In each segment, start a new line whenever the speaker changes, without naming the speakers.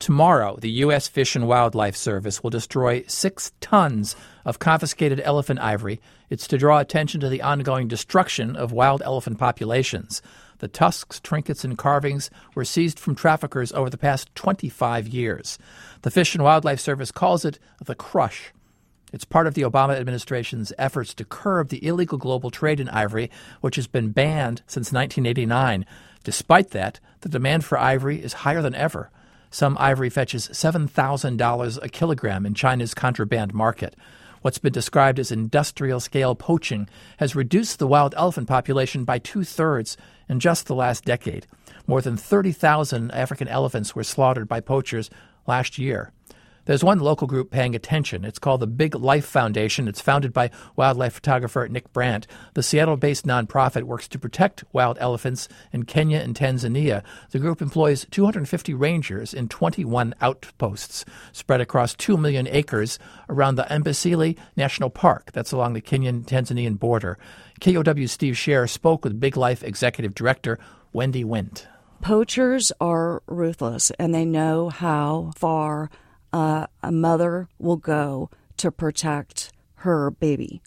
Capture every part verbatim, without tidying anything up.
Tomorrow, the U S Fish and Wildlife Service will destroy six tons of confiscated elephant ivory. It's to draw attention to the ongoing destruction of wild elephant populations. The tusks, trinkets, and carvings were seized from traffickers over the past twenty-five years. The Fish and Wildlife Service calls it the Crush. It's part of the Obama administration's efforts to curb the illegal global trade in ivory, which has been banned since nineteen eighty-nine. Despite that, the demand for ivory is higher than ever. Some ivory fetches seven thousand dollars a kilogram in China's contraband market. What's been described as industrial-scale poaching has reduced the wild elephant population by two-thirds in just the last decade. More than thirty thousand African elephants were slaughtered by poachers last year. There's one local group paying attention. It's called the Big Life Foundation. It's founded by wildlife photographer Nick Brandt. The Seattle-based nonprofit works to protect wild elephants in Kenya and Tanzania. The group employs two hundred fifty rangers in twenty-one outposts spread across two million acres around the Amboseli National Park. That's along the Kenyan-Tanzanian border. K O W's Steve Scher spoke with Big Life Executive Director Wendy Wendt.
Poachers are ruthless, and they know how far Uh, a mother will go to protect her baby.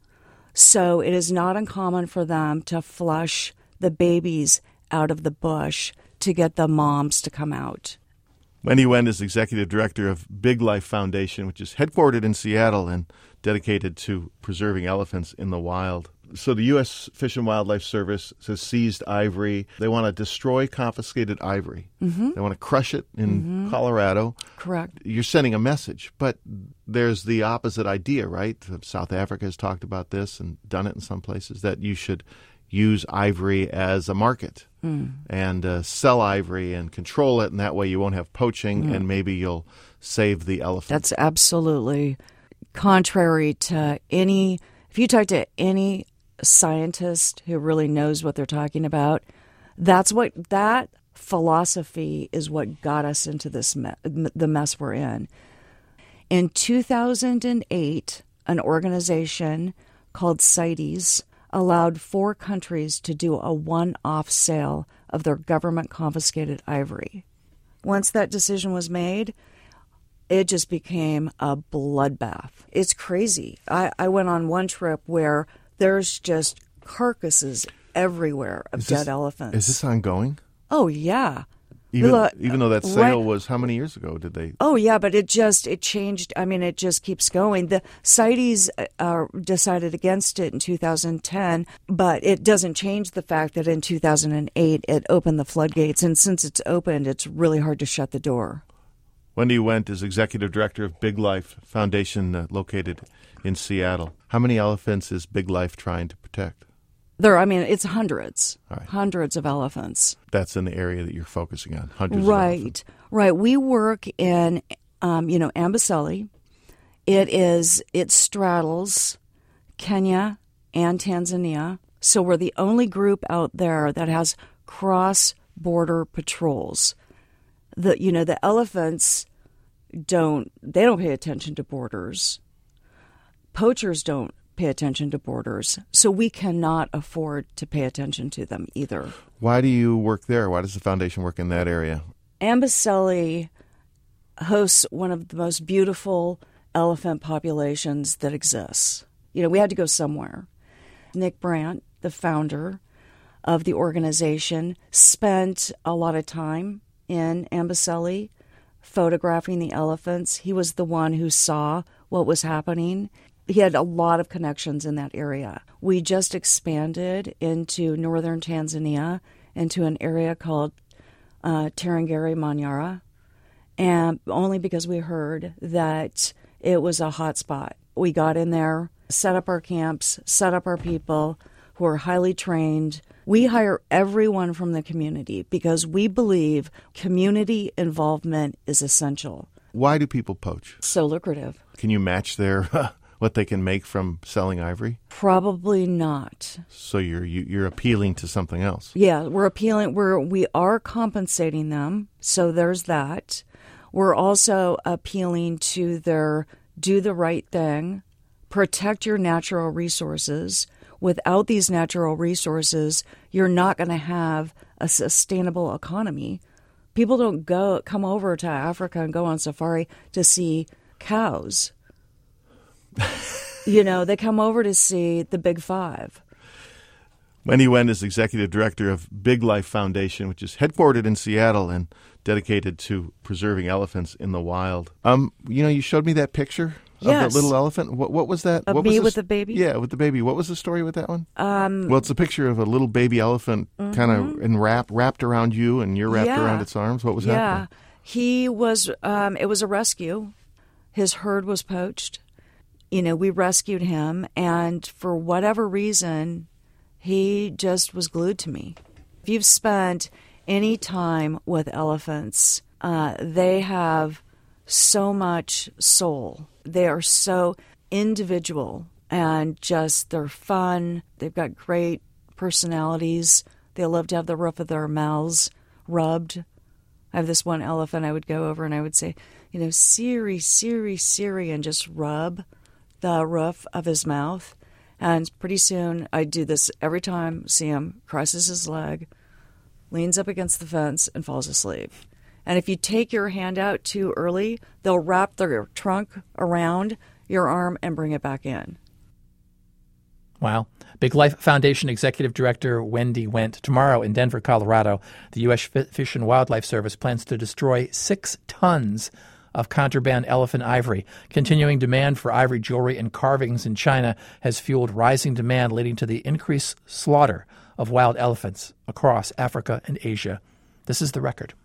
So it is not uncommon for them to flush the babies out of the bush to get the moms to come out.
Wendy Wendt is Executive Director of Big Life Foundation, which is headquartered in Seattle and dedicated to preserving elephants in the wild. So the U S Fish and Wildlife Service has seized ivory. They want to destroy confiscated ivory.
Mm-hmm.
They want to crush it in
mm-hmm.
Colorado.
Correct.
You're sending a message, but there's the opposite idea, right? South Africa has talked about this and done it in some places, that you should use ivory as a market mm. and uh, sell ivory and control it, and that way you won't have poaching mm. and maybe you'll save the elephant.
That's absolutely contrary to any, if you talk to any scientist who really knows what they're talking about, that's what, that philosophy is what got us into this me- the mess we're in. In two thousand eight, an organization called CITES allowed four countries to do a one-off sale of their government-confiscated ivory. Once that decision was made, it just became a bloodbath. It's crazy. I, I went on one trip where there's just carcasses everywhere of
is
dead
this,
elephants.
Is this ongoing?
Oh, yeah.
Even,
Look,
even though that sale
right,
was, how many years ago did they?
Oh, yeah, but it just, it changed. I mean, it just keeps going. The CITES uh, decided against it in two thousand ten, but it doesn't change the fact that in two thousand eight it opened the floodgates. And since it's opened, it's really hard to shut the door.
Wendy Wendt is Executive Director of Big Life Foundation, uh, located in Seattle. How many elephants is Big Life trying to protect?
There, I mean, it's hundreds,
right.
hundreds of elephants.
That's in the area that you're focusing on, hundreds
right,
of elephants.
Right, We work in, um, you know, Amboseli. It is, it straddles Kenya and Tanzania. So we're the only group out there that has cross-border patrols. The, you know, the elephants don't, they don't pay attention to borders. Poachers don't pay attention to borders, so we cannot afford to pay attention to them either.
Why do you work there? Why does the foundation work in that area?
Amboseli hosts one of the most beautiful elephant populations that exists. You know, we had to go somewhere. Nick Brandt, the founder of the organization, spent a lot of time in Amboseli photographing the elephants. He was the one who saw what was happening. He had a lot of connections in that area. We just expanded into northern Tanzania, into an area called uh, Tarangire Manyara, and only because we heard that it was a hot spot. We got in there, set up our camps, set up our people who are highly trained. We hire everyone from the community because we believe community involvement is essential.
Why do people poach?
So lucrative.
Can you match their what they can make from selling ivory?
Probably not.
So you're you, you're appealing to something else.
Yeah, we're appealing. We're we are compensating them. So there's that. We're also appealing to their do the right thing, protect your natural resources. Without these natural resources, you're not going to have a sustainable economy. People don't go come over to Africa and go on safari to see cows. You know, they come over to see the big five.
Wendy Wendt is executive director of Big Life Foundation, which is headquartered in Seattle and dedicated to preserving elephants in the wild. Um, you know, you showed me that picture
yes.
of that little elephant. What, what was that?
Of
what
me
was
with the baby?
Yeah, with the baby. What was the story with that one?
Um,
well, it's a picture of a little baby elephant mm-hmm. kind of enwrapped, wrapped around you, and you're wrapped
yeah.
around its arms. What was
yeah.
happening?
Yeah, he was. Um, it was a rescue. His herd was poached. You know, we rescued him, and for whatever reason, he just was glued to me. If you've spent any time with elephants, uh, they have so much soul. They are so individual and just they're fun. They've got great personalities. They love to have the roof of their mouths rubbed. I have this one elephant I would go over and I would say, you know, Siri, Siri, Siri, and just rub the roof of his mouth. And pretty soon, I do this every time, see him, crosses his leg, leans up against the fence, and falls asleep. And if you take your hand out too early, they'll wrap their trunk around your arm and bring it back in.
Wow. Big Life Foundation Executive Director Wendy Wendt. Tomorrow in Denver, Colorado, the U S Fish and Wildlife Service plans to destroy six tons of contraband elephant ivory. Continuing demand for ivory jewelry and carvings in China has fueled rising demand, leading to the increased slaughter of wild elephants across Africa and Asia. This is The Record.